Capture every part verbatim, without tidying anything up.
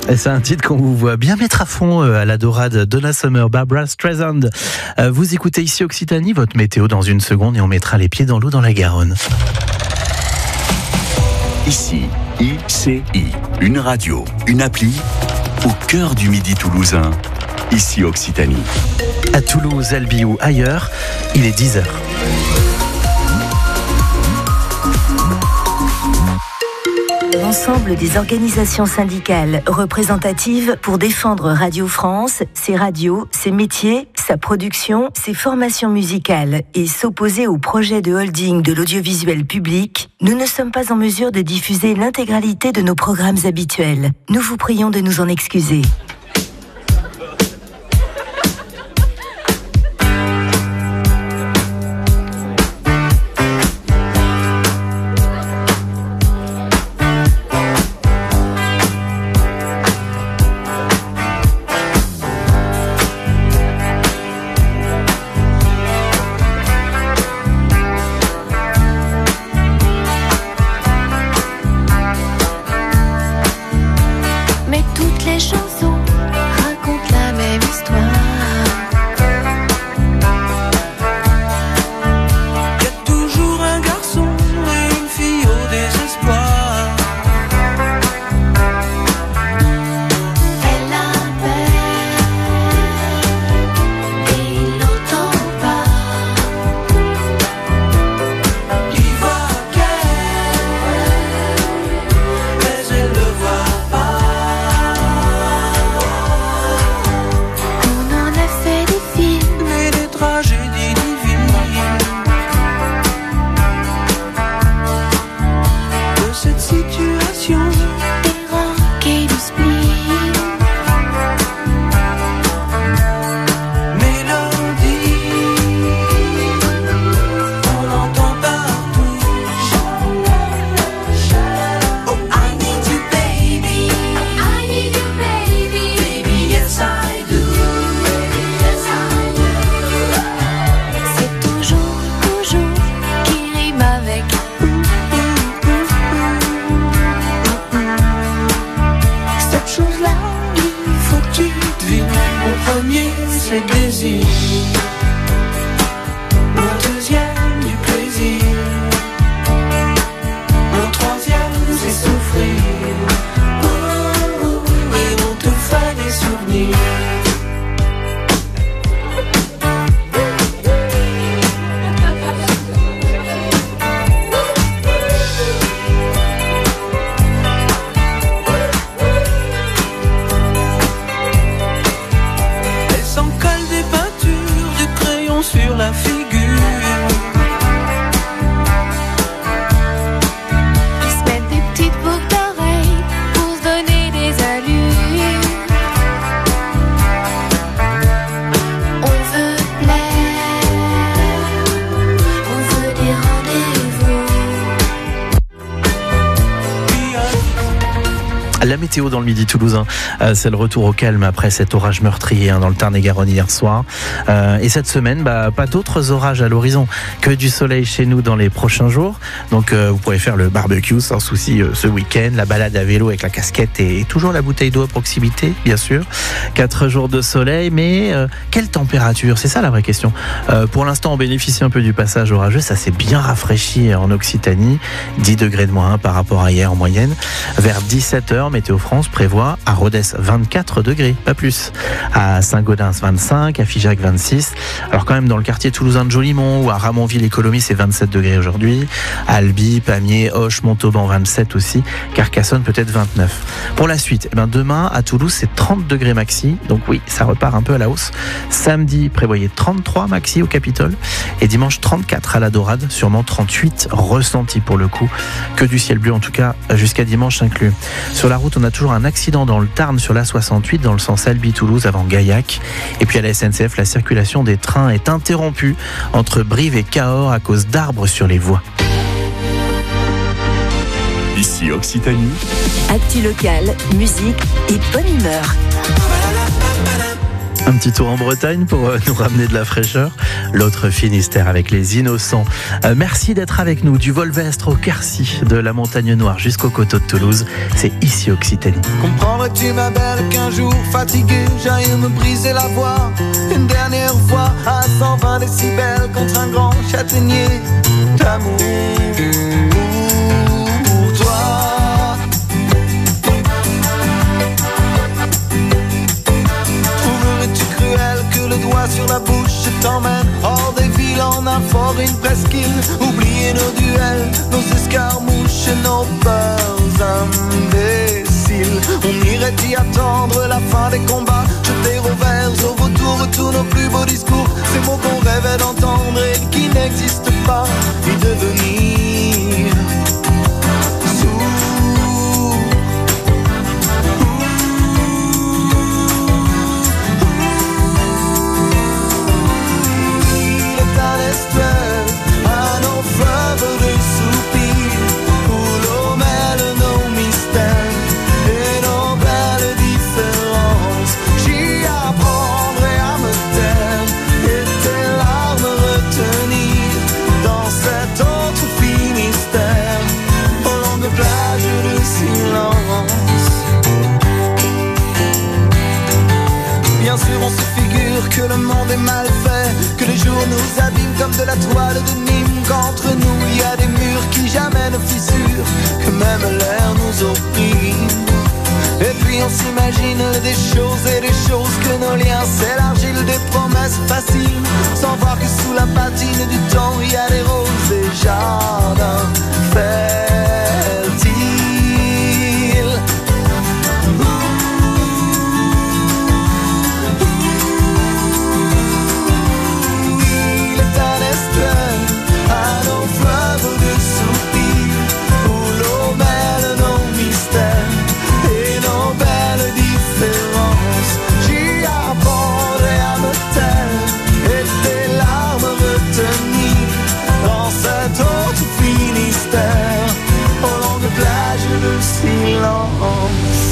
Et c'est un titre qu'on vous voit bien mettre à fond à la dorade. Donna Summer, Barbra Streisand. Vous écoutez ici Occitanie, votre météo dans une seconde et on mettra les pieds dans l'eau dans la Garonne. Ici, I C I, une radio, une appli, au cœur du Midi toulousain. Ici Occitanie. À Toulouse, Albi ou ailleurs, il est dix heures. L'ensemble des organisations syndicales représentatives pour défendre Radio France, ses radios, ses métiers, sa production, ses formations musicales et s'opposer au projet de holding de l'audiovisuel public, nous ne sommes pas en mesure de diffuser l'intégralité de nos programmes habituels. Nous vous prions de nous en excuser. La météo dans le Midi toulousain, euh, c'est le retour au calme après cet orage meurtrier hein, dans le Tarn-et-Garonne hier soir. Euh, et cette semaine, bah, pas d'autres orages à l'horizon, que du soleil chez nous dans les prochains jours. Donc euh, vous pourrez faire le barbecue sans souci euh, ce week-end, la balade à vélo avec la casquette et, et toujours la bouteille d'eau à proximité, bien sûr. Quatre jours de soleil, mais euh, quelle température? C'est ça la vraie question. Euh, pour l'instant, on bénéficie un peu du passage orageux, ça s'est bien rafraîchi en Occitanie, dix degrés de moins par rapport à hier en moyenne. Vers dix-sept heures, Météo France prévoit à Rodez vingt-quatre degrés, pas plus. À Saint-Gaudens vingt-cinq, à Figeac vingt-six. Alors quand même dans le quartier toulousain de Jolimont ou à Ramonville et Colomiers, c'est vingt-sept degrés aujourd'hui. Albi, Pamiers, Auch, Montauban vingt-sept aussi. Carcassonne peut-être vingt-neuf. Pour la suite, eh ben demain à Toulouse c'est trente degrés maxi. Donc oui, ça repart un peu à la hausse. Samedi, prévoyez trente-trois maxi au Capitole. Et dimanche trente-quatre à la Dorade, sûrement trente-huit ressentis pour le coup. Que du ciel bleu en tout cas jusqu'à dimanche inclus. Sur la route, on a toujours un accident dans le Tarn sur la soixante-huit dans le sens Albi-Toulouse avant Gaillac. Et puis à la S N C F, la circulation des trains est interrompue entre Brive et Cahors à cause d'arbres sur les voies. Ici Occitanie. Actu locale, musique et bonne humeur. Un petit tour en Bretagne pour euh, nous ramener de la fraîcheur. L'autre Finistère avec les Innocents. Euh, merci d'être avec nous du Volvestre au Quercy, de la Montagne Noire jusqu'au coteau de Toulouse. C'est ici Occitanie. Comprendrais-tu ma belle qu'un jour fatigué j'aille me briser la voix une dernière fois à cent vingt décibels contre un grand châtaignier d'amour pour toi. Trouverais-tu cruel que le doigt sur la bouche t'emmène hors des villes en un fort, une presqu'île? Oublier nos duels, nos escarmouches, nos peurs imbéciles. On irait y attendre la fin des combats, jeter au vert, au vautour tous nos plus beaux discours, ces mots qu'on rêvait d'entendre et qui n'existent pas, y devenir sourd. Il est un estuaire à nos fleuves de soupirs où l'eau mêle nos mystères et nos belles différences. J'y apprendrai à me taire et tes larmes retenir dans cet autre Finistère aux longues plages de silence. Bien sûr on se figure que le monde est mal fait, que les jours nous abîment comme de la toile de Nîmes, qu'entre nous il y a des murs qui jamais ne fissurent, que même l'air nous opprime. Et puis on s'imagine des choses et des choses, que nos liens s'élargissent, des promesses faciles, sans voir que sous la patine du temps il y a des roses et jardins fertiles. Il est un estuaire à nos fleuves de soupirs où l'eau mêle nos mystères et nos belles différences. J'y apprendrai à me taire et tes larmes retenir dans cet autre Finistère aux longues plages de silence.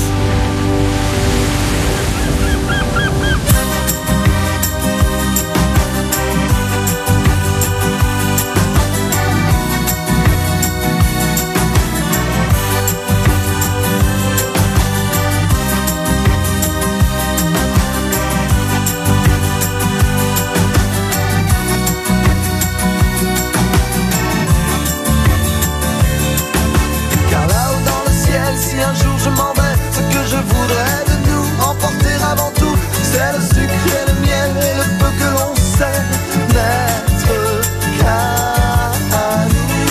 Car là-haut dans le ciel, si un jour je m'en vais, ce que je voudrais de nous emporter avant tout, c'est le sucre et le miel et le peu que l'on sait n'être qu'à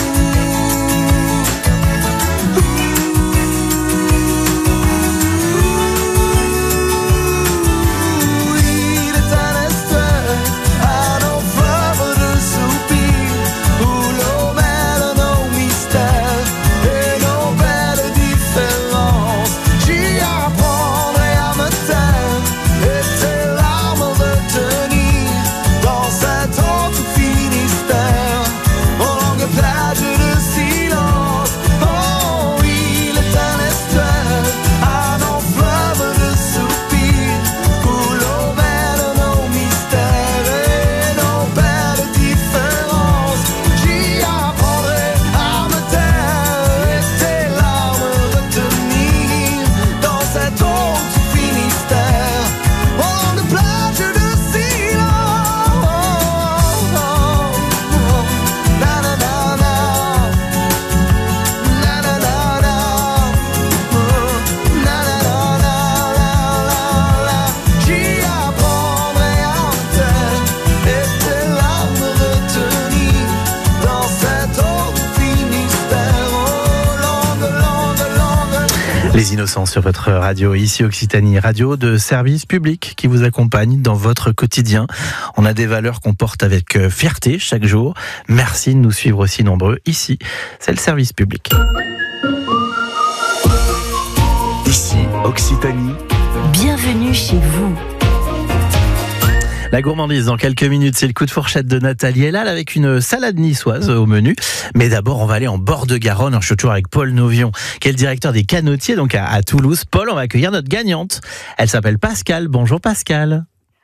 nous. Il est un estuaire à nos fleuves de soupirs où l'eau mêle nos mystères et nos belles différences. J'y apprendrai à me taire et tes larmes retenir dans cet autre Finistère aux longues plages de silence. Oh, il est un estuaire à nos fleuves de soupirs où l'eau mêle nos mystères et nos belles différences. J'y apprendrai à me taire et tes larmes retenir dans cet autre Finistère aux longues plages de silence. Na na na na, na na na na, na na na na la la. J'y apprendrai à me taire et tes larmes retenir dans cet autre Finistère aux longues, longues, longues. Les Innocents sur votre radio, ici Occitanie, radio de service public qui vous accompagne dans votre quotidien. On a des valeurs qu'on porte avec euh, fierté chaque jour. Merci de nous suivre aussi nombreux. Ici, c'est le service public. Ici Occitanie, Bienvenue chez vous. La gourmandise dans quelques minutes, c'est le coup de fourchette de Nathalie Elal avec une salade niçoise au menu. Mais d'abord, on va aller en bord de Garonne. Je suis toujours avec Paul Novion, qui est le directeur des canotiers donc à, à Toulouse. Paul, on va accueillir notre gagnante. Elle s'appelle Pascal. Bonjour Pascal.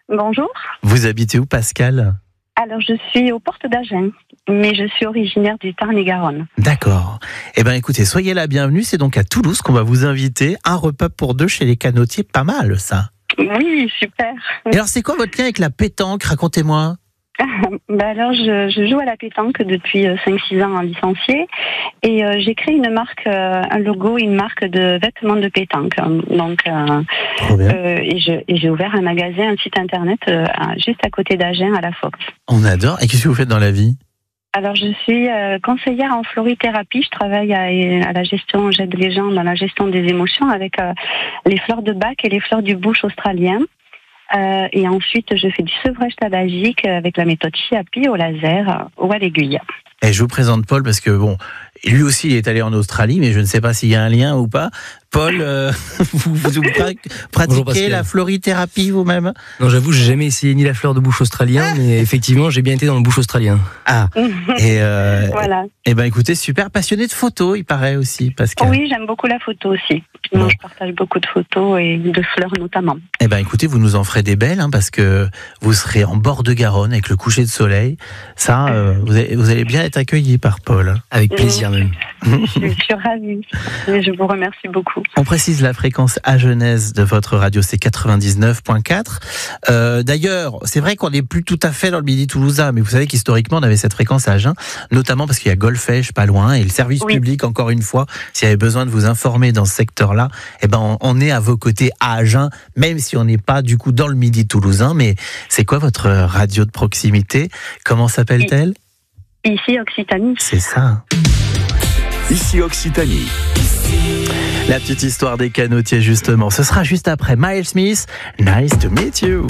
Bonjour. Vous habitez où, Pascal ? Alors, je suis aux portes d'Agen, mais je suis originaire du Tarn-et-Garonne. D'accord. Eh bien, écoutez, soyez la bienvenue. C'est donc à Toulouse qu'on va vous inviter. Un repas pour deux chez les Canotiers. Pas mal, ça. Oui, super. Et alors, c'est quoi votre lien avec la pétanque ? Racontez-moi. Ben alors, je, je joue à la pétanque depuis cinq six ans en licencié et euh, j'ai créé une marque, euh, un logo, une marque de vêtements de pétanque. Donc, euh, Trop bien. euh, et, je, et j'ai ouvert un magasin, un site internet euh, juste à côté d'Agen, à la Fox. On adore. Et qu'est-ce que vous faites dans la vie ? Alors, je suis euh, conseillère en florithérapie. Je travaille à, à la gestion, j'aide les gens dans la gestion des émotions avec euh, les fleurs de bac et les fleurs du bush australien. Euh, et ensuite, je fais du sevrage tabagique avec la méthode Chiapi au laser ou à l'aiguille. Et je vous présente Paul parce que, bon, lui aussi, il est allé en Australie, mais je ne sais pas s'il y a un lien ou pas. Paul, euh, vous, vous, vous pratiquez Bonjour, la florithérapie vous-même ? Non, j'avoue, j'ai jamais essayé ni la fleur de bouche australien, mais effectivement, j'ai bien été dans le bush australien. Ah, et euh, voilà. Et ben écoutez, super passionné de photos, il paraît aussi, Pascal. Oui, j'aime beaucoup la photo aussi. Bon. Moi, je partage beaucoup de photos et de fleurs notamment. Eh ben écoutez, vous nous en ferez des belles, hein, parce que vous serez en bord de Garonne avec le coucher de soleil. Ça, euh, vous, allez, vous allez bien être accueillis par Paul. Avec plaisir même. Je suis ravie. Et je vous remercie beaucoup. On précise la fréquence agenaise de votre radio, c'est quatre-vingt-dix-neuf virgule quatre. Euh, d'ailleurs, c'est vrai qu'on n'est plus tout à fait dans le Midi Toulousain, mais vous savez qu'historiquement, on avait cette fréquence à Agen, notamment parce qu'il y a Golfech pas loin, et le service oui. public, encore une fois, s'il y avait besoin de vous informer dans ce secteur-là, eh ben, on, on est à vos côtés à Agen, même si on n'est pas du coup dans le Midi Toulousain. Mais c'est quoi votre radio de proximité ? Comment s'appelle-t-elle ? Ici, Occitanie. C'est ça. Ici Occitanie. La petite histoire des Canotiers, justement. Ce sera juste après Miles Smith. Nice to meet you.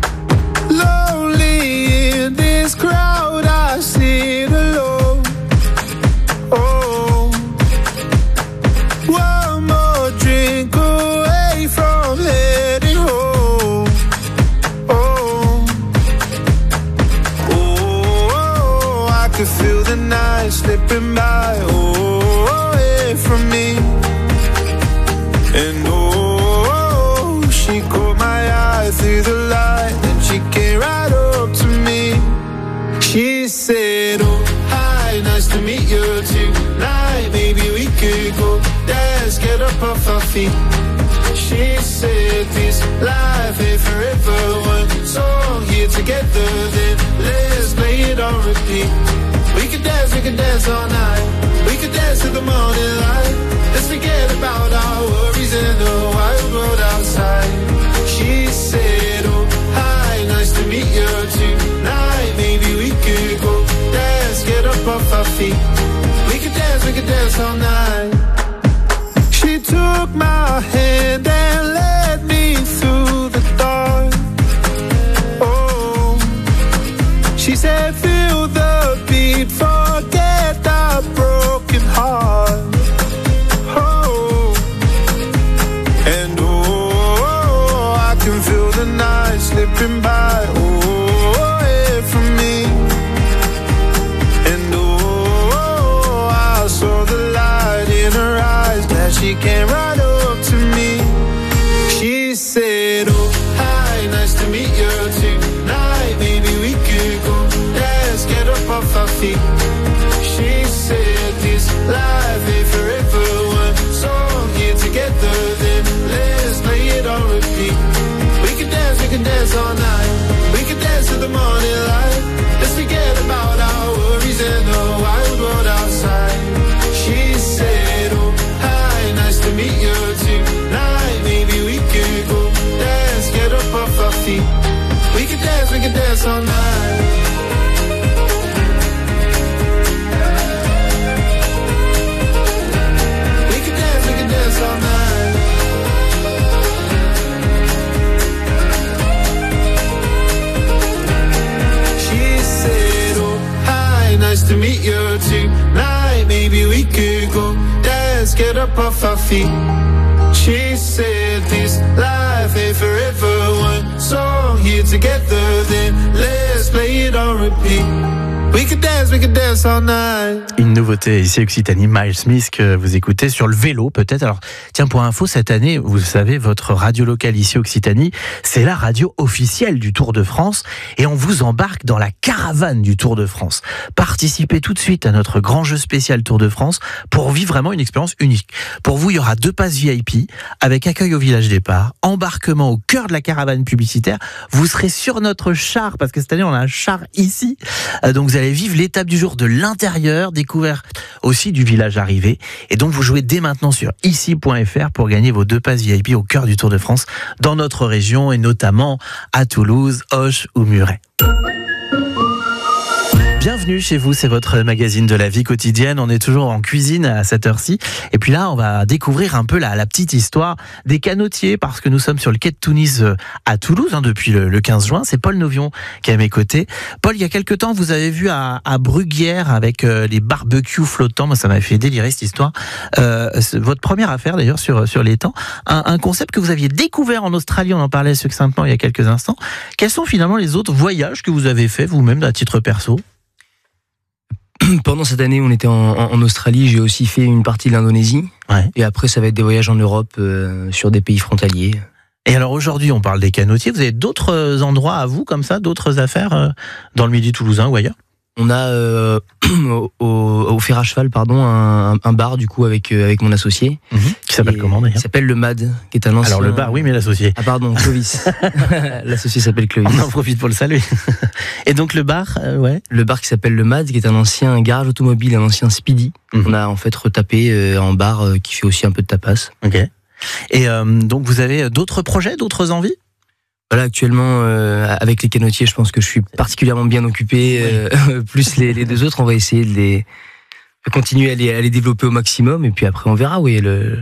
Lonely in this crowd, I sit alone. Oh, one more drink away from heading home. Oh, oh, I could feel the night slipping by. Oh, away from me. And oh, she caught my eye through the light, then she came right up to me. She said, oh, hi, nice to meet you tonight. Maybe we could go dance, get up off our feet. She said, this life ain't forever. One song here together, then let's play it on repeat. We could dance, we could dance all night. We could dance to the morning light. Let's forget about our worries in the wild world outside. She said, oh, hi, nice to meet you tonight. Maybe we could go dance, get up off our feet. We could dance, we could dance all night. She took my hand and led me through the dark. Oh, she said, feel the beat, forget that broken heart. Feel the night slipping by, oh, away from me. And oh, I saw the light in her eyes, glad she came right up to me. She said, oh, hi, nice to meet you tonight. Maybe we could go dance, get up off our feet. She said, this life ain't forever. One song here together, then let's play it on repeat. We can dance all night. We can dance to the morning light. Let's forget about our worries and the wild world outside. She said, oh, hi, nice to meet you tonight. Maybe we could go dance, get up off our feet. We can dance, we can dance all night. We can dance, we can dance all night. Nice to meet you tonight. Maybe we could go dance, get up off our feet. She said this life ain't forever. One song here together, then let's play it on repeat. We could dance, we could dance all night. Une nouveauté ici Occitanie, Miles Smith que vous écoutez sur le vélo peut-être. Alors tiens, pour info, cette année, vous savez, votre radio locale ici Occitanie, c'est la radio officielle du Tour de France et on vous embarque dans la caravane du Tour de France. Participez tout de suite à notre grand jeu spécial Tour de France pour vivre vraiment une expérience unique. Pour vous, il y aura deux passes V I P avec accueil au village départ, embarquement au cœur de la caravane publicitaire. Vous serez sur notre char parce que cette année on a un char ici. Donc vous allez vivre l'étape du jour de l'intérieur, découvert aussi du village arrivé. Et donc vous jouez dès maintenant sur ici point f r pour gagner vos deux passes V I P au cœur du Tour de France dans notre région et notamment à Toulouse, Auch ou Muret. Bienvenue chez vous, c'est votre magazine de la vie quotidienne. On est toujours en cuisine à cette heure-ci. Et puis là, on va découvrir un peu la, la petite histoire des canotiers parce que nous sommes sur le quai de Tunis à Toulouse hein, depuis le, le quinze juin. C'est Paul Novion qui est à mes côtés. Paul, il y a quelque temps, vous avez vu à, à Bruguière avec euh, les barbecues flottants. Moi, ça m'a fait délirer cette histoire. Euh, votre première affaire d'ailleurs sur, sur l'étang. Un, un concept que vous aviez découvert en Australie, on en parlait succinctement il y a quelques instants. Quels sont finalement les autres voyages que vous avez faits vous-même à titre perso ? Pendant cette année, on était en, en, en Australie. J'ai aussi fait une partie de l'Indonésie. Ouais. Et après, ça va être des voyages en Europe, euh, sur des pays frontaliers. Et alors aujourd'hui, on parle des canotiers. Vous avez d'autres endroits à vous, comme ça, d'autres affaires euh, dans le Midi toulousain ou ailleurs ? On a euh, au, au, au fer à cheval, pardon, un, un bar du coup avec euh, avec mon associé. Mmh. Qui s'appelle Et comment d'ailleurs ? Qui s'appelle le M A D, qui est un ancien. Alors le bar, oui, mais l'associé. Ah pardon, Clovis. L'associé s'appelle Clovis. On en profite pour le saluer. Et donc le bar, euh, ouais. Le bar qui s'appelle le M A D, qui est un ancien garage automobile, un ancien Speedy. Mmh. On a en fait retapé euh, en bar euh, qui fait aussi un peu de tapas. Ok. Et euh, donc vous avez d'autres projets, d'autres envies ? Voilà, actuellement, euh, avec les canotiers, je pense que je suis particulièrement bien occupé. Euh, plus les, les deux autres, on va essayer de les de continuer à les, à les développer au maximum. Et puis après, on verra, oui, le,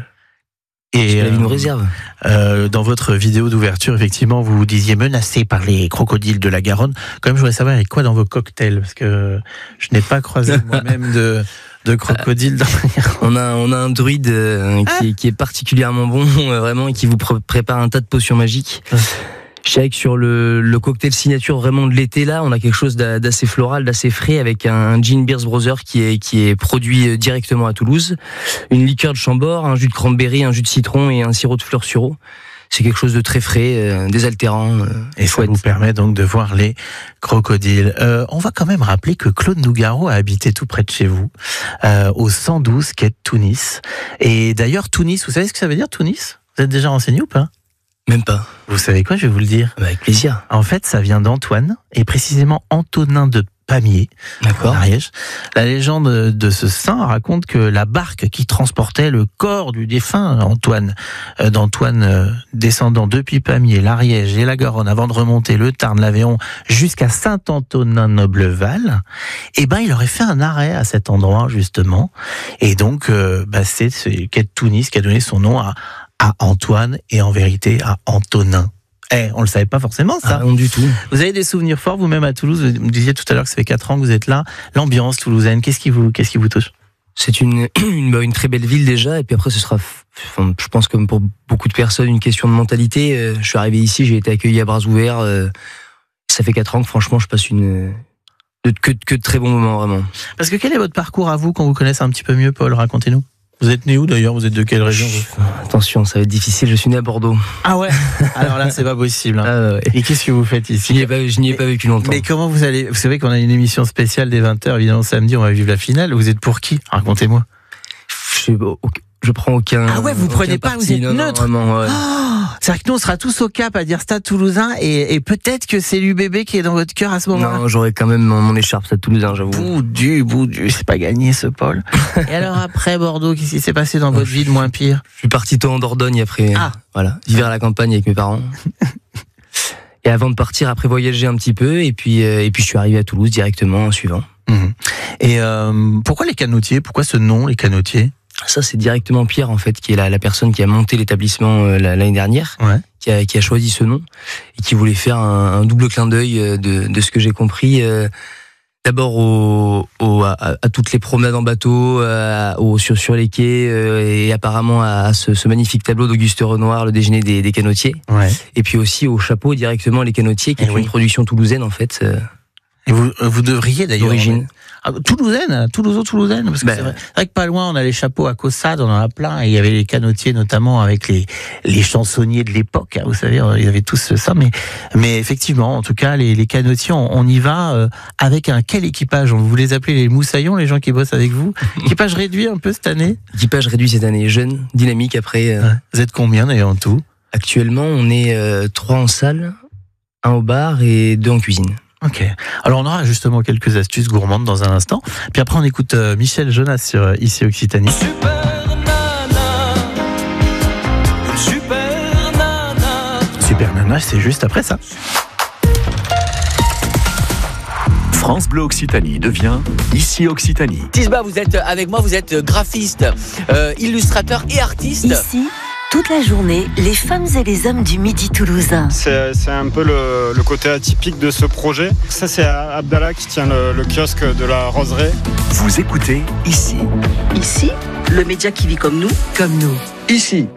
et ce que la vie euh, nous réserve. Euh, dans votre vidéo d'ouverture, effectivement, vous vous disiez menacé par les crocodiles de la Garonne. Quand même, je voudrais savoir, avec quoi dans vos cocktails ? Parce que je n'ai pas croisé moi-même de... de crocodile dans la Garonne. On a, on a un druide euh, qui, ah. qui est particulièrement bon, euh, vraiment, et qui vous pr- prépare un tas de potions magiques. Ah. Je dirais que sur le, le cocktail signature vraiment de l'été, là, on a quelque chose d'assez floral, d'assez frais, avec un gin Beers Brothers qui est, qui est produit directement à Toulouse, une liqueur de Chambord, un jus de cranberry, un jus de citron et un sirop de fleur sureau. C'est quelque chose de très frais, euh, désaltérant. Euh, et ça vous permet donc de voir les crocodiles. Euh, on va quand même rappeler que Claude Nougaro a habité tout près de chez vous, euh, au cent douze quai de Tunis. Et d'ailleurs, Tunis, vous savez ce que ça veut dire, Tunis ? Vous êtes déjà renseigné ou pas ? Même pas. Vous savez quoi, je vais vous le dire. Avec plaisir. En fait, ça vient d'Antoine, et précisément Antonin de Pamiers. D'accord. En Ariège. La légende de ce saint raconte que la barque qui transportait le corps du défunt Antoine, euh, d'Antoine euh, descendant depuis Pamiers, l'Ariège et la Garonne, avant de remonter le Tarn, l'Aveyron, jusqu'à Saint-Antonin-Nobleval, eh ben, il aurait fait un arrêt à cet endroit, justement. Et donc, euh, bah, c'est ce quai de Tunis qui a donné son nom à à Antoine et en vérité à Antonin. Eh, on le savait pas forcément ça. Ah, non du tout. Vous avez des souvenirs forts vous-même à Toulouse. Vous me disiez tout à l'heure que ça fait quatre ans que vous êtes là. L'ambiance toulousaine, qu'est-ce qui vous, qu'est-ce qui vous touche ? C'est une, une une très belle ville déjà, et puis après ce sera, enfin, je pense comme pour beaucoup de personnes, une question de mentalité. Je suis arrivé ici, j'ai été accueilli à bras ouverts. Ça fait quatre ans que franchement je passe une de, que, que de très bons moments vraiment. Parce que quel est votre parcours à vous qu'on vous connaisse un petit peu mieux, Paul ? Racontez-nous. Vous êtes né où d'ailleurs ? Vous êtes de quelle région ? Attention, ça va être difficile, je suis né à Bordeaux. Ah ouais ? Alors là, c'est pas possible. Hein. Ah ouais. Et qu'est-ce que vous faites ici ? Je n'y ai pas, je n'y ai pas vécu longtemps. Mais comment vous allez... Vous savez qu'on a une émission spéciale des vingt heures, évidemment samedi, on va vivre la finale. Vous êtes pour qui ? Racontez-moi. Je, je prends aucun... Ah ouais, vous prenez pas, parti, vous êtes non, neutre. Non, vraiment, ouais. Oh, c'est-à-dire que nous, on sera tous au Cap à dire Stade Toulousain, et, et peut-être que c'est l'U B B qui est dans votre cœur à ce moment-là. Non, j'aurais quand même mon, mon écharpe Stade Toulousain, j'avoue. Boudu, boudu, c'est pas gagné ce Paul. Et alors après Bordeaux, qu'est-ce qui s'est passé dans votre vie de moins pire ? Je suis parti tôt en Dordogne après, ah. voilà, vivre à la campagne avec mes parents. Et avant de partir, après voyager un petit peu, et puis, euh, et puis je suis arrivé à Toulouse directement en suivant. Mmh. Et euh, pourquoi les canotiers ? Pourquoi ce nom, les canotiers ? Ça, c'est directement Pierre, en fait, qui est la, la personne qui a monté l'établissement euh, l'année dernière, ouais. qui, a, qui a choisi ce nom, et qui voulait faire un, un double clin d'œil de, de ce que j'ai compris. Euh, D'abord au, au, à, à toutes les promenades en bateau, à, au, sur, sur les quais, euh, et apparemment à, à ce, ce magnifique tableau d'Auguste Renoir, le déjeuner des, des canotiers. Ouais. Et puis aussi au chapeau directement les canotiers, qui et est oui. une production toulousaine, en fait. Euh, Et vous, vous devriez d'ailleurs. D'origine. Ah, Toulousaine, Toulousain-Toulousaine, parce que Ben, c'est, vrai, c'est vrai que pas loin, on a les chapeaux à Caussade, on en a plein, et il y avait les canotiers notamment avec les, les chansonniers de l'époque, hein, vous savez, ils avaient tous ça, mais, mais effectivement, en tout cas, les, les canotiers, on, on y va euh, avec un quel équipage? On vous les appelez les moussaillons, les gens qui bossent avec vous? Équipage réduit un peu cette année? Équipage réduit cette année, jeune, dynamique après. Euh, Ouais. Vous êtes combien d'ailleurs en tout? Actuellement, on est euh, trois en salle, un au bar et deux en cuisine. Ok. Alors on aura justement quelques astuces gourmandes dans un instant. Puis après on écoute euh, Michel Jonas sur euh, Ici Occitanie. Super nana, super nana. Super Nana, c'est juste après ça. France Bleu Occitanie devient Ici Occitanie. Tisba, vous êtes avec moi, vous êtes graphiste, euh, illustrateur et artiste. Ici, toute la journée, les femmes et les hommes du Midi toulousain. C'est, c'est un peu le, le côté atypique de ce projet. Ça, c'est Abdallah qui tient le, le kiosque de la roseraie. Vous écoutez Ici. Ici, le média qui vit comme nous, comme nous. Ici.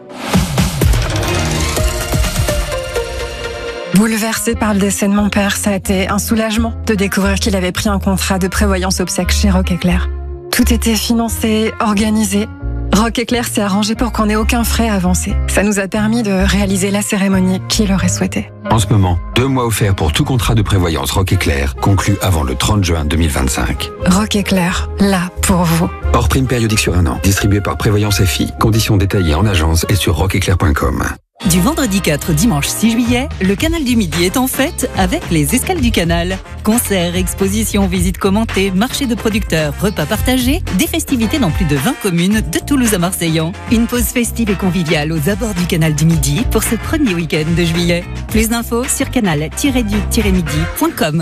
Bouleversé par le décès de mon père, ça a été un soulagement de découvrir qu'il avait pris un contrat de prévoyance obsèques chez Rock Éclair. Tout était financé, organisé. Rock Éclair s'est arrangé pour qu'on ait aucun frais avancé. Ça nous a permis de réaliser la cérémonie qu'il aurait souhaité. En ce moment, deux mois offerts pour tout contrat de prévoyance Rock Éclair conclu avant le trente juin deux mille vingt-cinq. Rock Éclair, là pour vous. Hors prime périodique sur un an, distribué par Prévoyance F I. Conditions détaillées en agence et sur rock éclair point com. Du vendredi quatre au dimanche six juillet, le Canal du Midi est en fête avec les Escales du Canal. Concerts, expositions, visites commentées, marchés de producteurs, repas partagés, des festivités dans plus de vingt communes de Toulouse à Marseillan. Une pause festive et conviviale aux abords du Canal du Midi pour ce premier week-end de juillet. Plus d'infos sur canal tiret du tiret midi point com.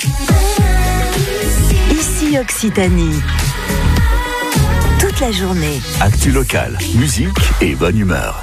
Ici Occitanie. Toute la journée. Actu local, musique et bonne humeur.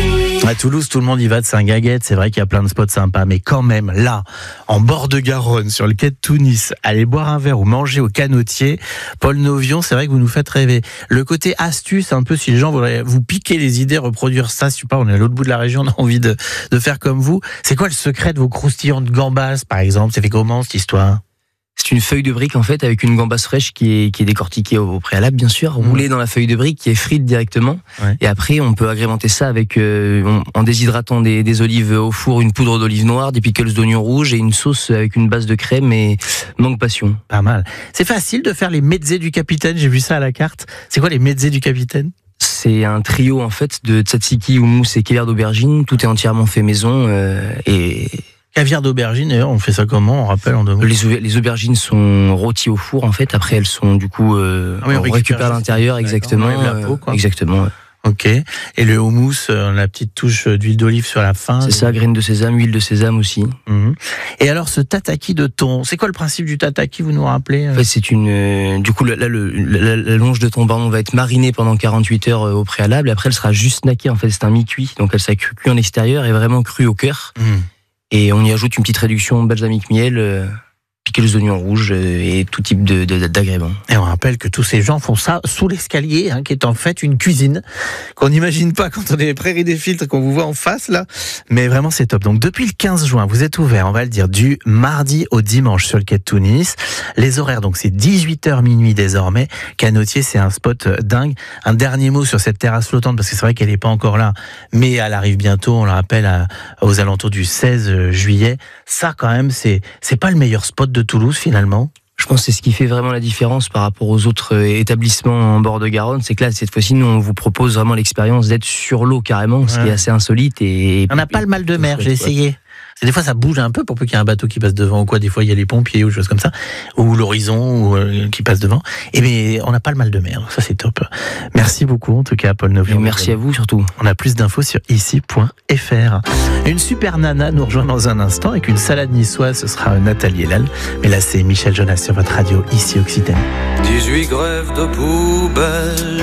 À Toulouse, tout le monde y va de Saint-Gaguette. C'est vrai qu'il y a plein de spots sympas, mais quand même, là, en bord de Garonne, sur le quai de Tunis, aller boire un verre ou manger au canotier, Paul Novion, c'est vrai que vous nous faites rêver. Le côté astuce, un peu, si les gens voudraient vous piquer les idées, reproduire ça, je sais pas, on est à l'autre bout de la région, on a envie de, de faire comme vous. C'est quoi le secret de vos croustillantes gambas, par exemple? C'est fait comment, cette histoire? C'est une feuille de brique en fait avec une gambasse fraîche qui est, qui est décortiquée au, au préalable bien sûr, roulée dans la feuille de brique qui est frite directement. Ouais. Et après on peut agrémenter ça avec euh, on- en déshydratant des, des olives au four, une poudre d'olive noire, des pickles d'oignons rouges et une sauce avec une base de crème et mangue passion. Pas mal. C'est facile de faire les mezzés du capitaine, j'ai vu ça à la carte. C'est quoi les mezzés du capitaine? C'est un trio en fait de tzatziki, houmous et caviar d'aubergine. Tout est entièrement fait maison euh, et Caviar d'aubergine, d'ailleurs, on fait ça comment? On rappelle en deux mots. les, au- les aubergines sont rôties au four en fait. Après elles sont du coup euh, Ah oui, on on récupère récupère juste- l'intérieur d'accord, exactement. on enlève la peau, quoi. euh, exactement. ouais. Ok. Et le houmous, euh, la petite touche d'huile d'olive sur la fin. C'est ça, graines de sésame, huile de sésame aussi. Mhm. Et alors, ce tataki de thon, c'est quoi le principe du tataki, vous nous rappelez? En fait, c'est une. euh, du coup, là, là, le, la, la longe de thon pardon, va être marinée pendant quarante-huit heures euh, au préalable. Après, elle sera juste snackée. En fait, c'est un mi-cuit. Donc, elle sera cuit cuit en extérieur et vraiment crue au cœur. Mhm. Et on y ajoute une petite réduction balsamique miel, euh, piquer les oignons rouges euh, et tout type de, de, d'agréments. Et on rappelle que tous ces gens font ça sous l'escalier, hein, qui est en fait une cuisine qu'on n'imagine pas quand on est prairies des filtres, qu'on vous voit en face là. Mais vraiment, c'est top. Donc depuis le quinze juin, vous êtes ouvert, on va le dire, du mardi au dimanche sur le quai de Tunis. Les horaires, donc c'est dix-huit heures minuit désormais. Canotier, c'est un spot dingue. Un dernier mot sur cette terrasse flottante, parce que c'est vrai qu'elle n'est pas encore là, mais elle arrive bientôt, on le rappelle, à, aux alentours du seize juillet. Ça, quand même, c'est c'est pas le meilleur spot de Toulouse finalement. Je pense que c'est ce qui fait vraiment la différence par rapport aux autres euh, établissements en bord de Garonne. C'est que là, cette fois-ci, nous, on vous propose vraiment l'expérience d'être sur l'eau carrément, ce qui Ouais. est assez insolite. Et, On n'a pas le mal de mer, j'ai Ouais. essayé. C'est des fois ça bouge un peu pour peu qu'il y ait un bateau qui passe devant ou quoi. Des fois il y a les pompiers ou des choses comme ça, ou l'horizon ou, euh, qui passe devant. Et mais on n'a pas le mal de mer, donc ça c'est top. Merci beaucoup en tout cas Paul Et Novion. merci à vous surtout. On a plus d'infos sur ici point f r. Une super nana nous rejoint dans un instant avec une salade niçoise, ce sera Nathalie Elal. Mais là c'est Michel Jonas sur votre radio ici Occitanie. dix-huit grèves de poubelle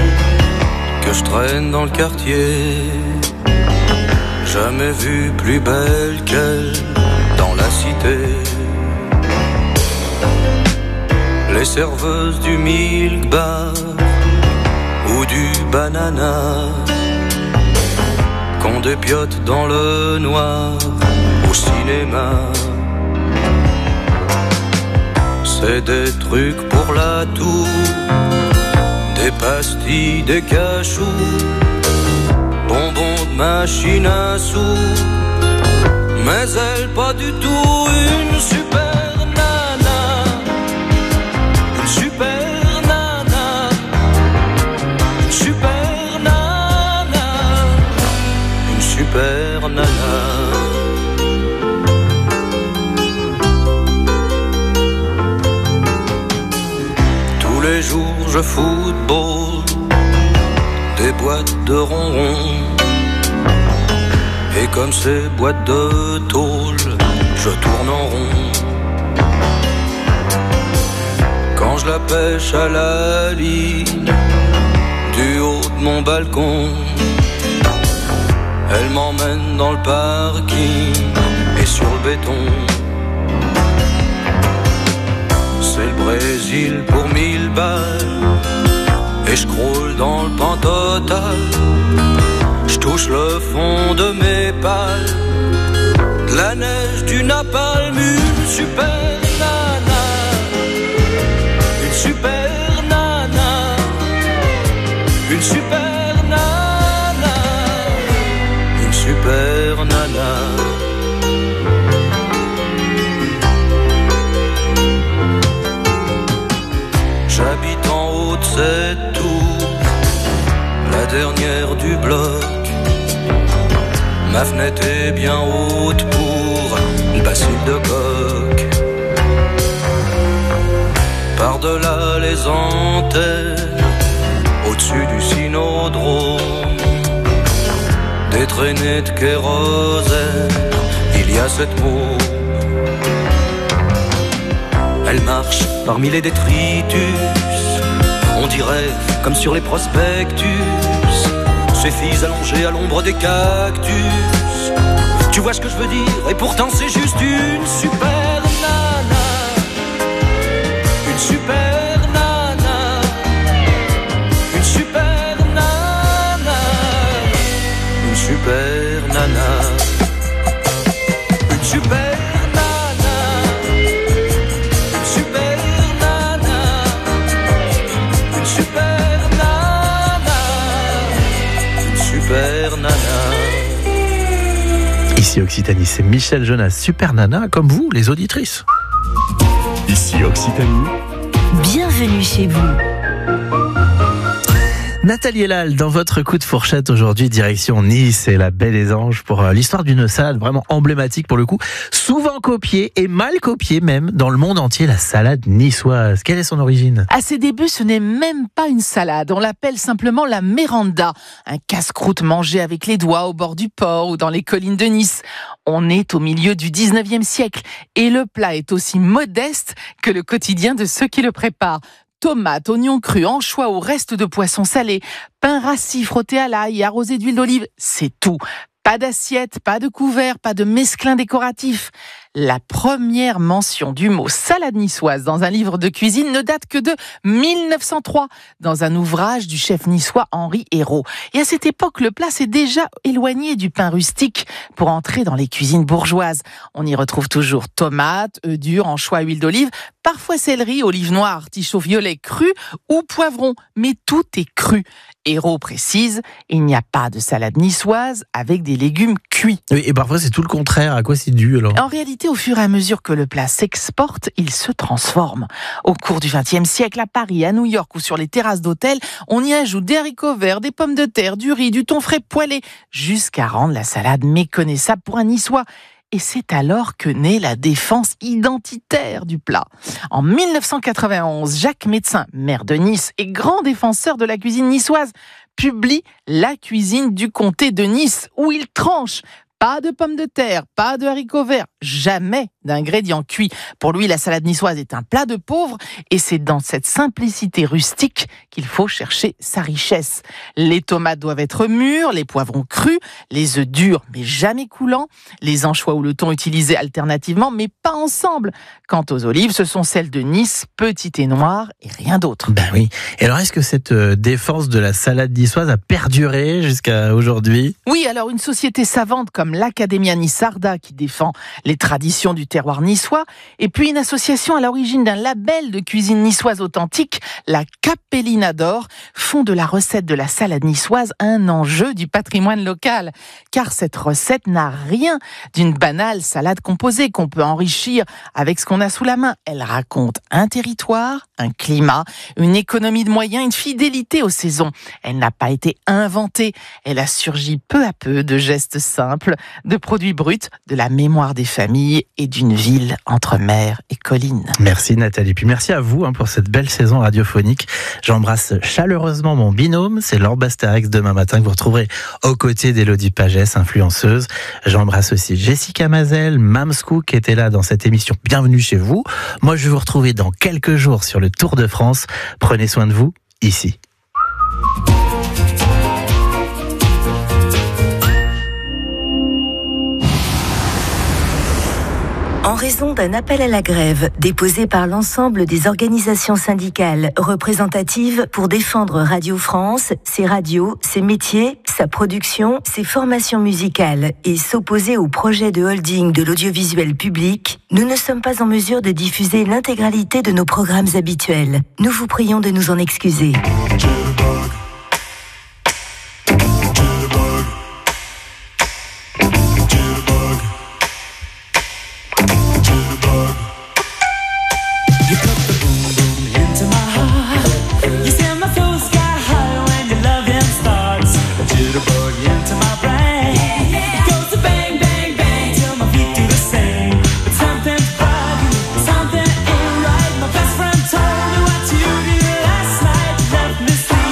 que je traîne dans le quartier. Jamais vu plus belle qu'elle dans la cité. Les serveuses du milk bar ou du banana qu'on dépiote dans le noir au cinéma. C'est des trucs pour la toux, des pastilles, des cachous, bonbons de machine à sous. Mais elle pas du tout une super nana, une super nana, une super nana, une super nana. Tous les jours je football, des boîtes de ronron. Et comme ces boîtes de tôle, je tourne en rond. Quand je la pêche à la ligne, du haut de mon balcon, elle m'emmène dans le parking et sur le béton. C'est le Brésil pour mille balles, et je croule dans le pan total. Je touche le fond de mes pales, de la neige, du napalm, une super nana, une super nana, une super nana, une super nana. J'habite en haut de cette tour, la dernière du bloc. Ma fenêtre est bien haute pour le bacille de coque. Par-delà les antennes, au-dessus du cynodrome, des traînées de kérosène, il y a cette môme. Elle marche parmi les détritus, on dirait comme sur les prospectus. Ces filles allongées à l'ombre des cactus. Tu vois ce que je veux dire? Et pourtant c'est juste une super nana, une super nana, une super nana, une super nana, une super nana, une super nana, une super nana, une super nana. Ici Occitanie, c'est Michel Jonas, super nana, comme vous, les auditrices. Ici Occitanie. Bienvenue chez vous. Nathalie Elal, dans votre coup de fourchette aujourd'hui, direction Nice et la Baie des Anges pour euh, l'histoire d'une salade vraiment emblématique pour le coup, souvent copiée et mal copiée même dans le monde entier, la salade niçoise. Quelle est son origine? À ses débuts, ce n'est même pas une salade, on l'appelle simplement la méranda, un casse-croûte mangé avec les doigts au bord du port ou dans les collines de Nice. On est au milieu du dix-neuvième siècle et le plat est aussi modeste que le quotidien de ceux qui le préparent. Tomates, oignons crus, anchois ou restes de poisson salé, pain rassis frotté à l'ail et arrosé d'huile d'olive, c'est tout. Pas d'assiette, pas de couvert, pas de mesclin décoratif. La première mention du mot salade niçoise dans un livre de cuisine ne date que de mille neuf cent trois, dans un ouvrage du chef niçois Henri Hérault. Et à cette époque, le plat s'est déjà éloigné du pain rustique pour entrer dans les cuisines bourgeoises. On y retrouve toujours tomates, œufs durs, anchois, huile d'olive, parfois céleri, olive noire, artichaut violet cru ou poivron, mais tout est cru. Hérault précise, il n'y a pas de salade niçoise avec des légumes cuits. Oui, et parfois c'est tout le contraire. À quoi c'est dû alors? En réalité, au fur et à mesure que le plat s'exporte, il se transforme. Au cours du vingtième siècle, à Paris, à New York ou sur les terrasses d'hôtels, on y ajoute des haricots verts, des pommes de terre, du riz, du thon frais poêlé, jusqu'à rendre la salade méconnaissable pour un Niçois. Et c'est alors que naît la défense identitaire du plat. En mille neuf cent quatre-vingt-onze, Jacques Médecin, maire de Nice et grand défenseur de la cuisine niçoise, publie La cuisine du comté de Nice, où il tranche. Pas de pommes de terre, pas de haricots verts, jamais d'ingrédients cuits. Pour lui, la salade niçoise est un plat de pauvres et c'est dans cette simplicité rustique qu'il faut chercher sa richesse. Les tomates doivent être mûres, les poivrons crus, les œufs durs mais jamais coulants, les anchois ou le thon utilisés alternativement mais pas ensemble. Quant aux olives, ce sont celles de Nice, petites et noires et rien d'autre. Ben oui. Et alors, est-ce que cette défense de la salade niçoise a perduré jusqu'à aujourd'hui? Oui, alors une société savante comme l'Accademia Nissarda qui défend les traditions du terroir terroir niçois, et puis une association à l'origine d'un label de cuisine niçoise authentique, la Capellina d'Or, font de la recette de la salade niçoise un enjeu du patrimoine local. Car cette recette n'a rien d'une banale salade composée qu'on peut enrichir avec ce qu'on a sous la main. Elle raconte un territoire, un climat, une économie de moyens, une fidélité aux saisons. Elle n'a pas été inventée, elle a surgi peu à peu de gestes simples, de produits bruts, de la mémoire des familles et d'une ville entre mer et collines. Merci Nathalie, puis merci à vous hein, pour cette belle saison radiophonique. J'embrasse chaleureusement mon binôme, c'est Laure Bastarex demain matin que vous retrouverez aux côtés d'Élodie Pagès, influenceuse. J'embrasse aussi Jessica Mazel, Mamskou qui était là dans cette émission. Bienvenue chez vous. Moi je vais vous retrouver dans quelques jours sur le Tour de France. Prenez soin de vous, ici. En raison d'un appel à la grève déposé par l'ensemble des organisations syndicales représentatives pour défendre Radio France, ses radios, ses métiers, sa production, ses formations musicales et s'opposer au projet de holding de l'audiovisuel public, nous ne sommes pas en mesure de diffuser l'intégralité de nos programmes habituels. Nous vous prions de nous en excuser. Something ain't right. My best friend told me what you did last night. Left me sleeping.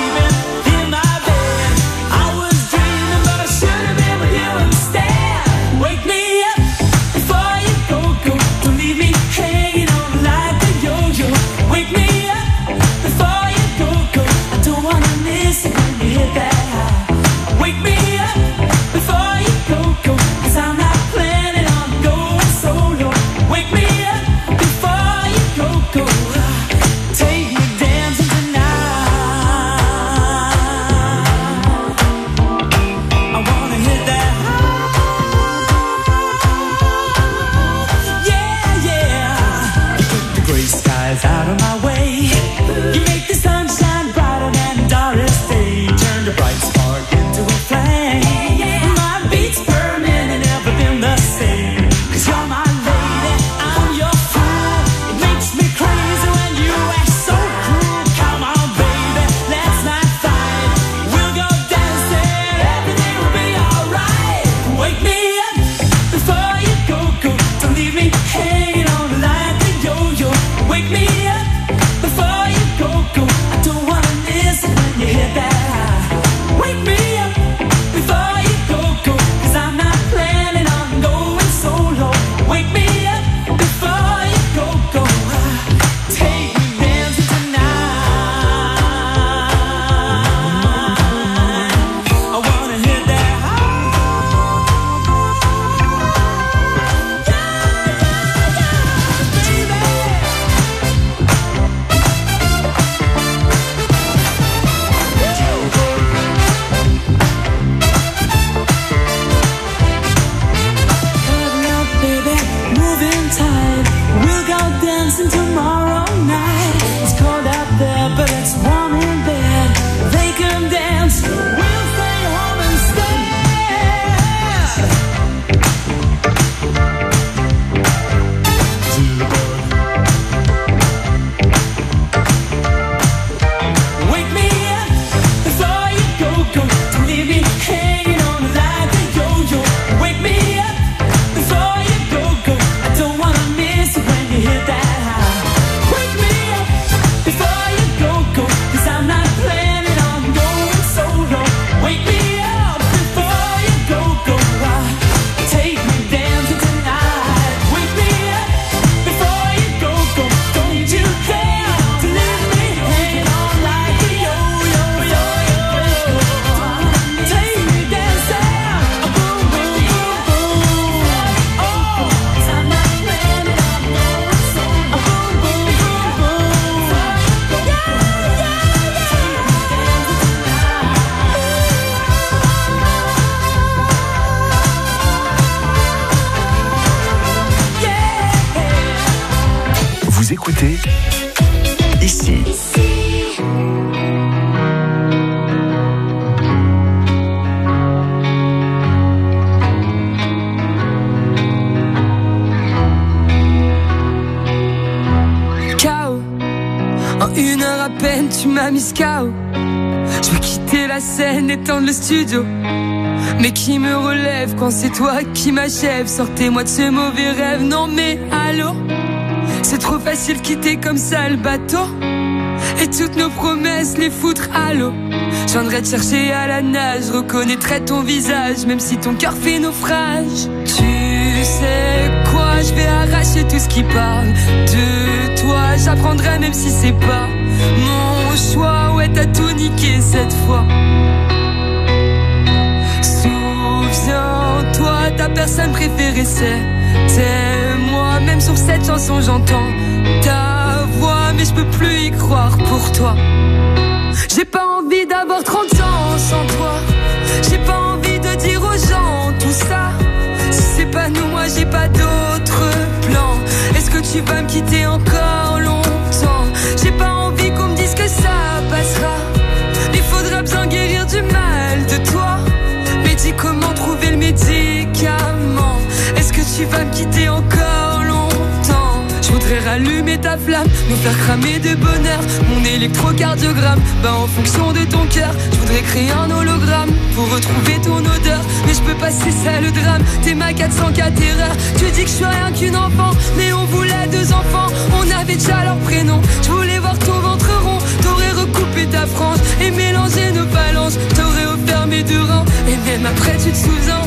écoutez ici. K O. En une heure à peine, tu m'as mis K O. Je veux quitter la scène, étendre le studio. Mais qui me relève quand c'est toi qui m'achève? Sortez-moi de ce mauvais rêve. Non mais allô, c'est trop facile de quitter comme ça le bateau. Et toutes nos promesses les foutre à l'eau. Je viendrai te chercher à la nage, reconnaîtrai ton visage, même si ton cœur fait naufrage. Tu sais quoi, je vais arracher tout ce qui parle de toi. J'apprendrai même si c'est pas mon choix. Ouais, t'as tout niqué cette fois. Souviens-toi, ta personne préférée c'était moi. Même sur cette chanson j'entends ta voix, mais je peux plus y croire pour toi. J'ai pas envie d'avoir trente ans sans toi. J'ai pas envie de dire aux gens tout ça. Si c'est pas nous, moi j'ai pas d'autre plan. Est-ce que tu vas me quitter encore longtemps? J'ai pas envie qu'on me dise que ça passera. Il faudra bien guérir du mal de toi. Mais dis comment trouver le médicament. Est-ce que tu vas me quitter encore longtemps? Je voudrais rallumer ta flamme, nous faire cramer de bonheur. Mon électrocardiogramme, bah en fonction de ton cœur. Je voudrais créer un hologramme pour retrouver ton odeur. Mais je peux pas, c'est ça le drame. T'es ma quatre cent quatre erreurs. Tu dis que je suis rien qu'une enfant, mais on voulait deux enfants. On avait déjà leur prénom. Je voulais voir ton ventre rond. T'aurais recoupé ta frange et mélangé nos phalanges. T'aurais offert mes deux reins. Et même après tu te souviens.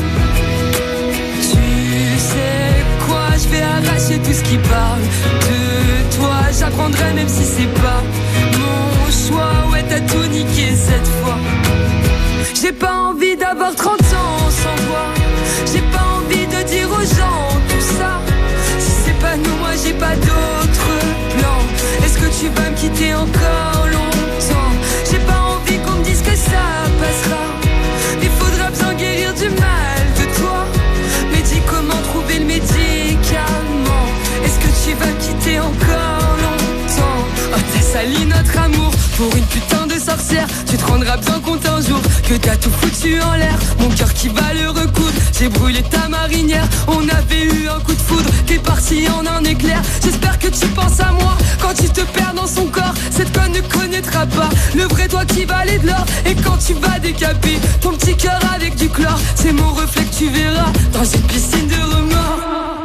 Tu sais quoi, je vais arracher tout ce qui parle de toi. J'apprendrai même si c'est pas mon choix. Ouais, t'as tout niqué cette fois. J'ai pas envie d'avoir trente ans sans toi. J'ai pas envie de dire aux gens tout ça. Si c'est pas nous, moi j'ai pas d'autre plan. Est-ce que tu vas me quitter encore longtemps? J'ai pas envie qu'on me dise que ça passera. Il faudra bien guérir du mal de toi. Mais dis comment trouver le médicament. Est-ce que tu vas me quitter encore longtemps? Oh, t'as sali notre amour pour une putain de sorcière. Tu te rendras bien compte un jour que t'as tout foutu en l'air. Mon cœur qui va le recoudre. J'ai brûlé ta marinière. On avait eu un coup de foudre. T'es parti en un éclair. J'espère que tu penses à moi quand tu te perds dans son corps. Cette conne ne connaîtra pas le vrai toi qui valait de l'or. Et quand tu vas décaper ton petit cœur avec du chlore, c'est mon reflet que tu verras dans une piscine de remords.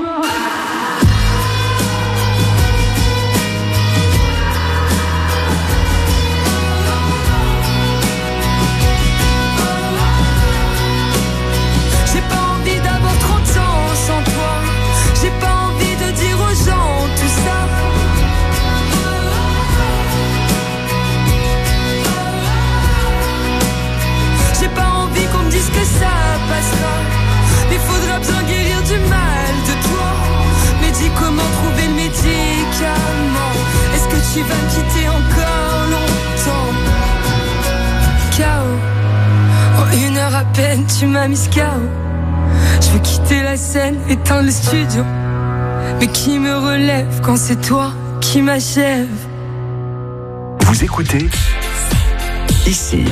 J'ai pas envie de dire aux gens tout ça. J'ai pas envie qu'on me dise que ça passera. Il faudra bien guérir du mal de toi. Mais dis comment trouver le médicament. Est-ce que tu vas me quitter encore longtemps? K O. En une heure à peine tu m'as mis K O. Je veux quitter la scène, éteindre le studio. Mais qui me relève quand c'est toi qui m'achève? Vous écoutez ici.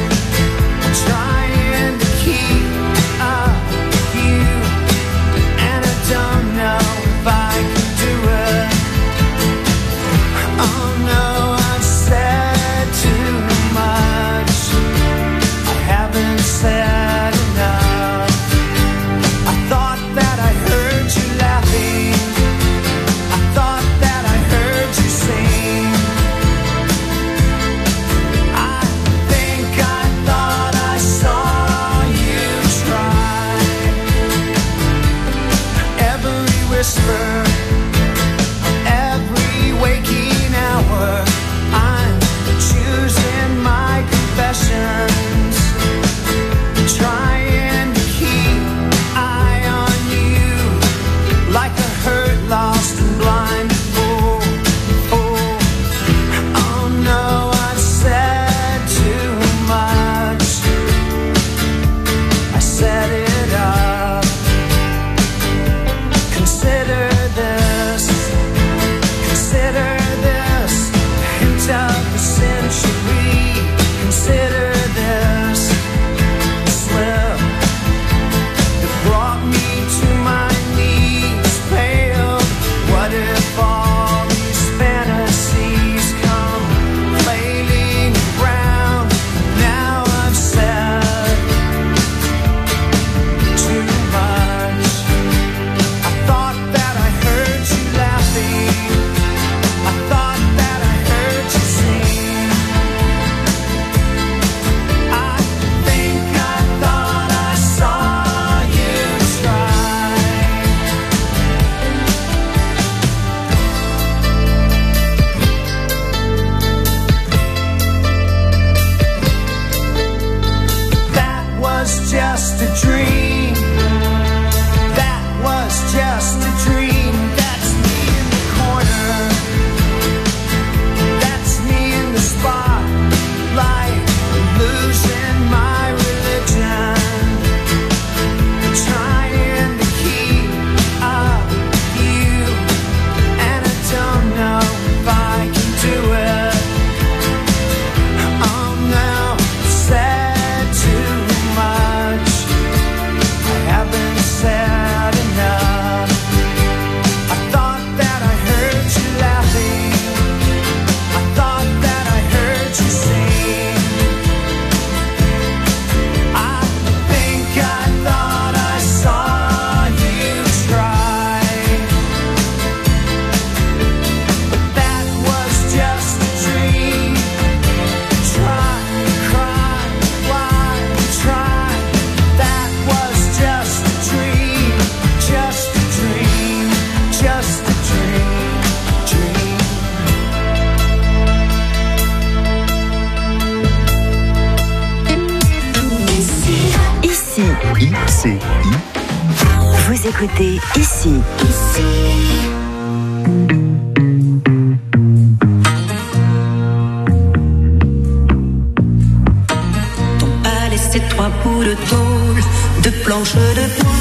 And Vous écoutez ici. Ici. Ton palais, c'est trois bouts de tôle, de planches de bois.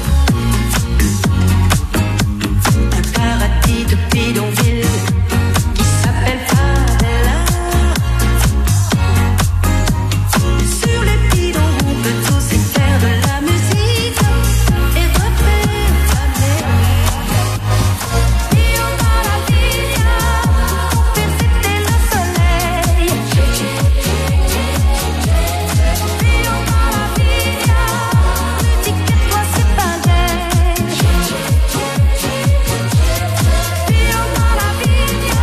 Un paradis de bidonville qui s'appelle Favela. Sur les bidons, on peut tous y faire de la musique et refaire la mer. Io maravilla, per c'était le soleil. Io maravilla, me dis que toi c'est pareil. Io maravilla,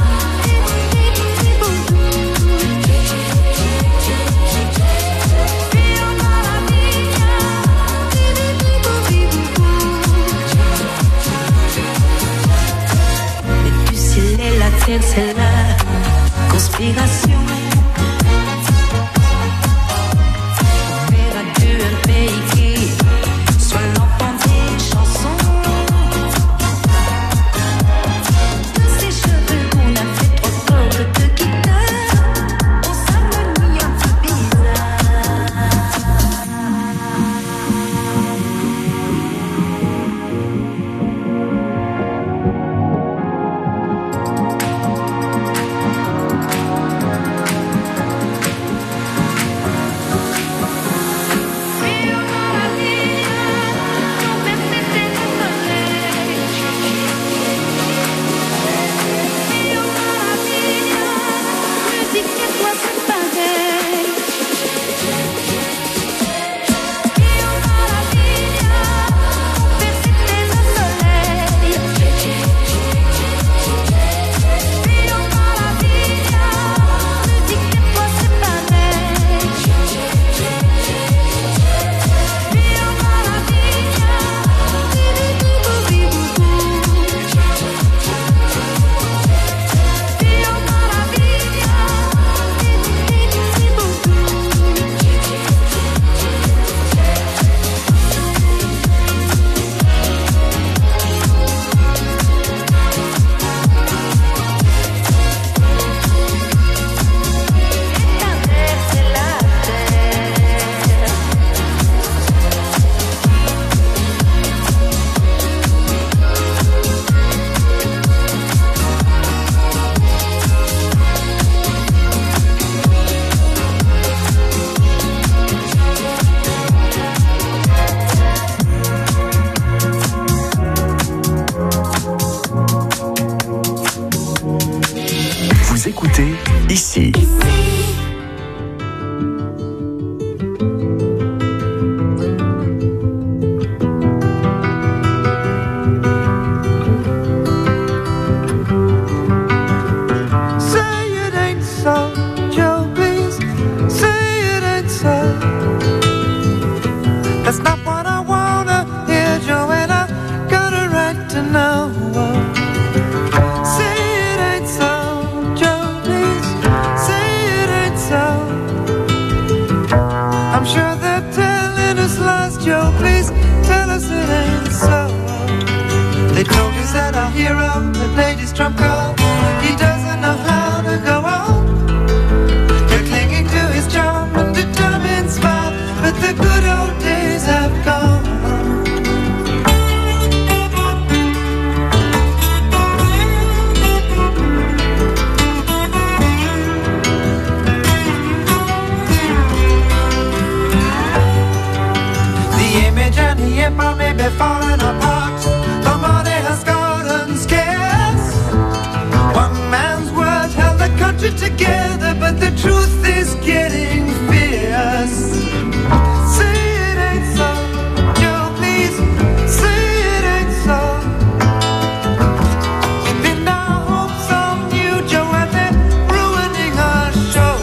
mais du ciel et la terre, c'est la conspiration. On verra Dieu un pays qui soit l'enfant des chansons. De ses cheveux, on a fait trois cordes de guitare. On s'harmonie un peu bizarre. Vous écoutez ici. Say it ain't so, Joe, please. Say it ain't so. That's not what I wanna hear, Joe, and I got a right to know. Say it ain't so, Joe, please. Say it ain't so. I'm sure they're telling us lies, Joe, please tell us it ain't so. They told us that our hero had played his trump card. He doesn't know how to go on. You're clinging to his charm and determined smile, but the good old days have gone. The image and the empire may be falling apart. The money has gotten scarce. One man's word held the country together, but the truth is getting fierce. Say it ain't so, Joe, please. Say it ain't so. We pinned our hopes on you, Joe, and they're ruining our show.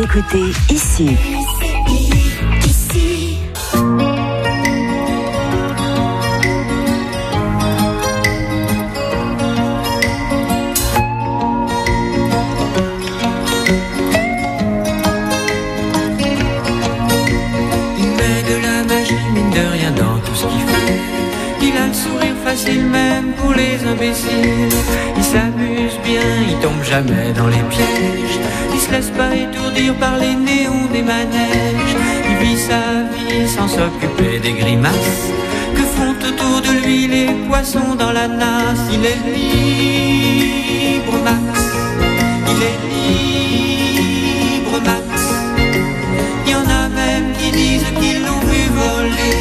écoutez ici. Ici. Il met de la magie, mine de rien, dans tout ce qu'il fait. Il a le sourire facile même pour les imbéciles. Il s'amuse bien, il tombe jamais dans les pièges. Il se laisse pas étourdir par les néons des manèges. Il vit sa vie sans s'occuper des grimaces que font autour de lui les poissons dans la nasse. Il est libre, Max. Il est libre, Max. Il y en a même qui disent qu'ils l'ont vu voler.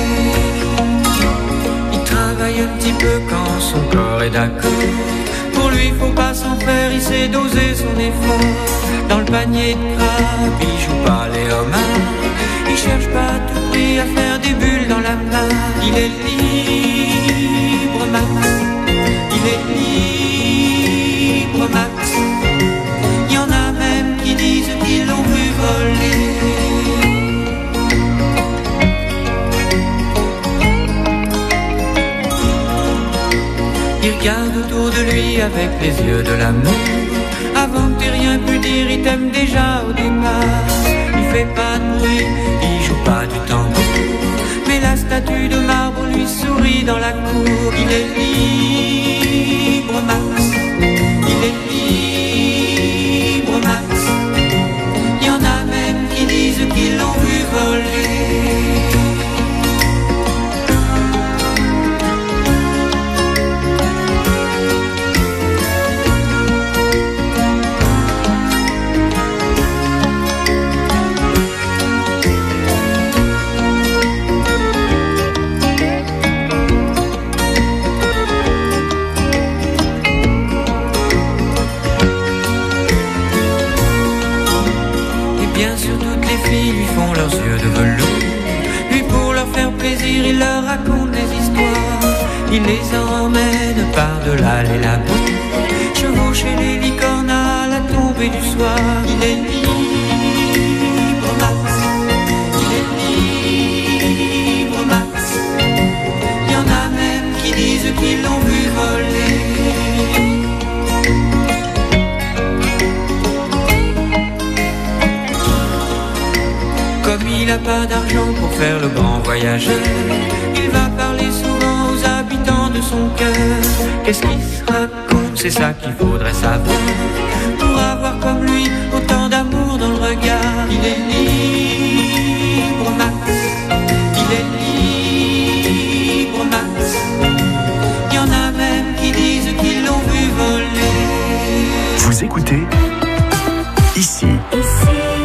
Il travaille un petit peu quand son corps est d'accord. Pour lui, faut pas s'en faire, il sait doser son effort. Dans le panier de crabe, il joue pas les homards. Il cherche pas à tout prix à faire des bulles dans la main. Il est libre, Max. Il est libre, Max. Il y en a même qui disent qu'ils l'ont vu voler. Il regarde autour de lui avec les yeux de l'amour. Avant que t'aies rien pu dire, il t'aime déjà au départ. Il fait pas de bruit, il joue pas du tambour. Mais la statue de marbre lui sourit dans la cour. Il est libre, Max. Il est libre, Max. Il y en a même qui disent qu'ils l'ont vu voler. Leurs yeux de velours. Lui, pour leur faire plaisir, il leur raconte des histoires. Il les emmène par-delà les labos, chevaucher les licornes à la tombée du soir. Il est libre, Max. Il est libre, Max. Il y en a même qui disent qu'ils l'ont vu voler. Comme il n'a pas d'argent pour faire le grand voyageur, il va parler souvent aux habitants de son cœur. Qu'est-ce qu'il se raconte, c'est ça qu'il faudrait savoir, pour avoir comme lui autant d'amour dans le regard. Il est libre, Max. Il est libre, Max. Il y en a même qui disent qu'ils l'ont vu voler. Vous écoutez ici. Ici.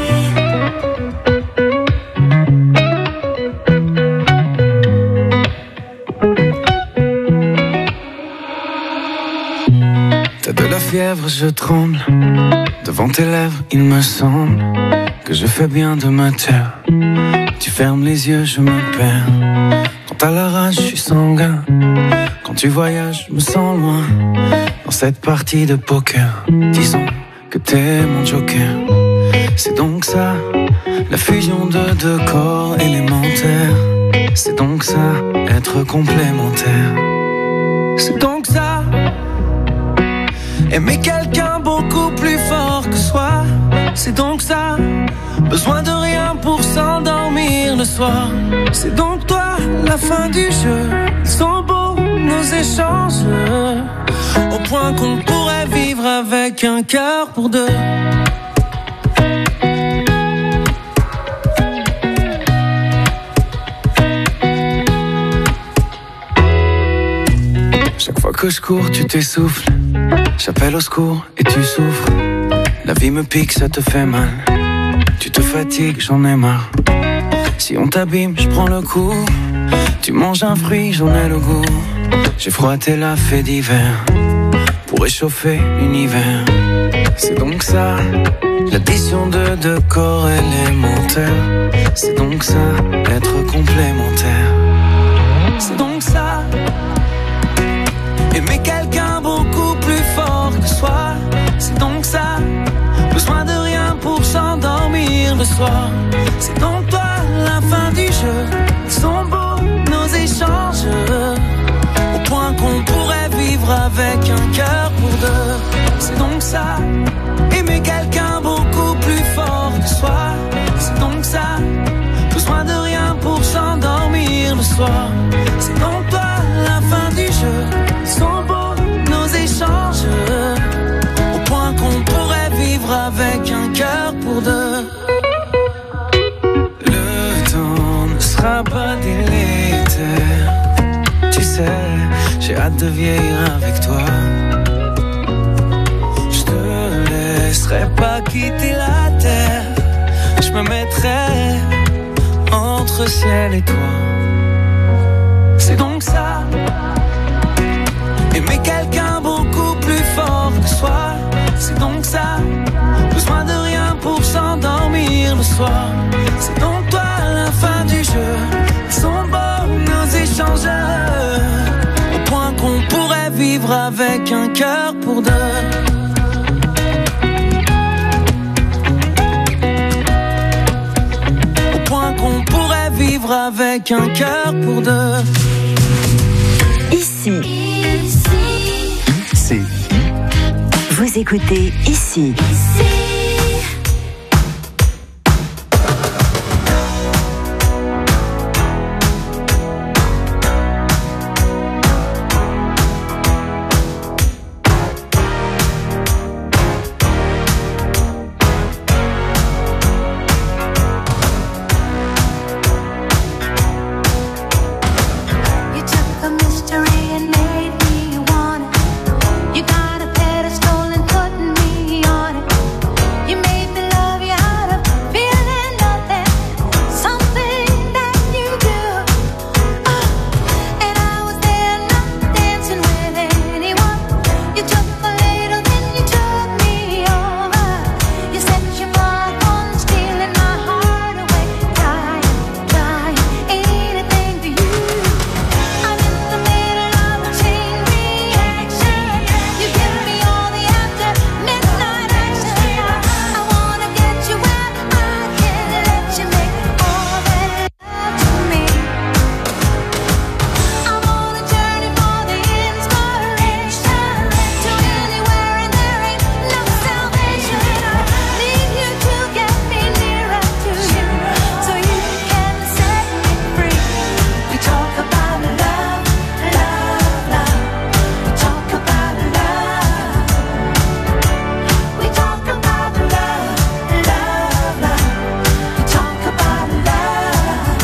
Fièvre, je tremble devant tes lèvres, il me semble que je fais bien de me taire. Tu fermes les yeux, je me perds. Quand à la rage, je suis sanguin. Quand tu voyages, je me sens loin. Dans cette partie de poker, disons que t'es mon joker. C'est donc ça, la fusion de deux corps élémentaires. C'est donc ça, être complémentaire. C'est donc ça, aimer quelqu'un beaucoup plus fort que soi. C'est donc ça, besoin de rien pour s'endormir le soir. C'est donc toi, la fin du jeu. Ils sont beaux nos échanges, au point qu'on pourrait vivre avec un cœur pour deux. Chaque fois que je cours, tu t'essouffles. J'appelle au secours et tu souffres. La vie me pique, ça te fait mal. Tu te fatigues, j'en ai marre. Si on t'abîme, je prends le coup. Tu manges un fruit, j'en ai le goût. J'ai froissé la fée d'hiver pour réchauffer l'univers. C'est donc ça, l'addition de deux corps élémentaires. C'est donc ça, être complémentaire. C'est donc ça, aimer quelqu'un beaucoup plus fort que soi. C'est donc ça, besoin de rien pour s'endormir soir. C'est donc toi la fin du jeu. Ils sont beaux nos échanges, au point qu'on pourrait vivre avec un cœur pour deux. C'est donc ça, aimer quelqu'un beaucoup plus fort que soi. C'est donc ça, besoin de rien pour s'endormir le soir. C'est donc toi la fin du jeu. Ils sont beaux nos échanges, au point qu'on pourrait vivre avec un cœur pour deux. Le temps ne sera pas délétère. Tu sais, j'ai hâte de vieillir avec toi. Je te laisserai pas quitter la terre. Je me mettrai entre ciel et toi. C'est donc ça, aimer quelqu'un beaucoup plus fort que soi. C'est donc ça, besoin de rien pour s'endormir le soir. C'est donc toi la fin du jeu. Ils sont beaux nos échanges, au point qu'on pourrait vivre avec un cœur pour deux. Au point qu'on pourrait vivre avec un cœur pour deux. Ici. Ici. Vous écoutez Ici. Ici. You took a mystery and made me want it. You got a pedestal and put me on it. You made me love you out of feeling nothing, something that you do. Oh, and I was there not dancing with anyone. You took a little, then you took me over. You set your mark on stealing my heart away. Trying, trying, anything for you. I'm in the middle of a chain reaction. You give me all the after midnight action. I wanna get you where I can let you make all that love to me. I'm on a journey for the inspiration to anywhere, and there ain't no salvation. I need you to get me nearer to you, so you can set me free. We talk about love, love, love. We talk about love. We talk about love, love, love. We talk about love.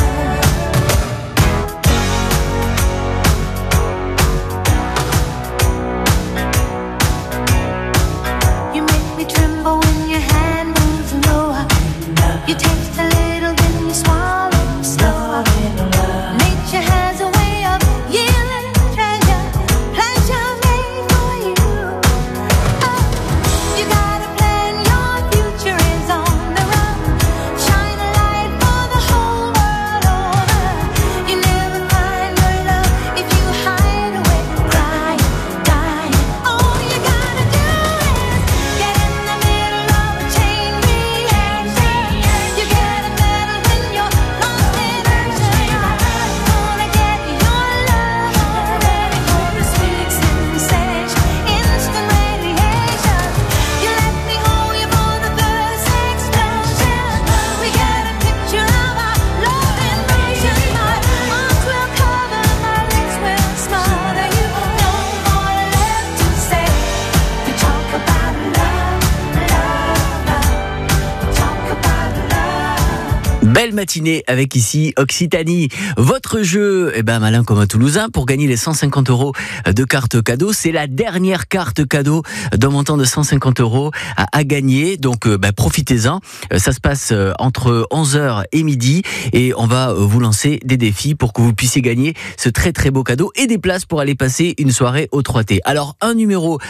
You make me tremble when your hand moves lower. You taste a little, then you swallow slower. Nature has a way of yielding treasure, pleasure made for you. Oh, you got a plan, your future is on the run. Shine a light for the whole world over. You never find your love if you hide away, crying, dying. All you gotta do is get in the middle of a chain reaction. You get a medal when you're lost in action. Gonna get your love, ready for the sweet sensation, instant radiation. You let me hold you for the first explosion. We got a picture of our love in motion. My arms will cover, my lips will smother you. No more left to say. We talk about love, love, love. We talk about love. Belle matinée avec ici Occitanie. Votre jeu, eh ben malin comme un Toulousain, pour gagner les cent cinquante euros de carte cadeau. C'est la dernière carte cadeau d'un montant de cent cinquante euros à, à gagner. Donc euh, ben, profitez-en. Euh, Ça se passe euh, entre onze heures et midi et on va euh, vous lancer des défis pour que vous puissiez gagner ce très très beau cadeau et des places pour aller passer une soirée au trois T. Alors un numéro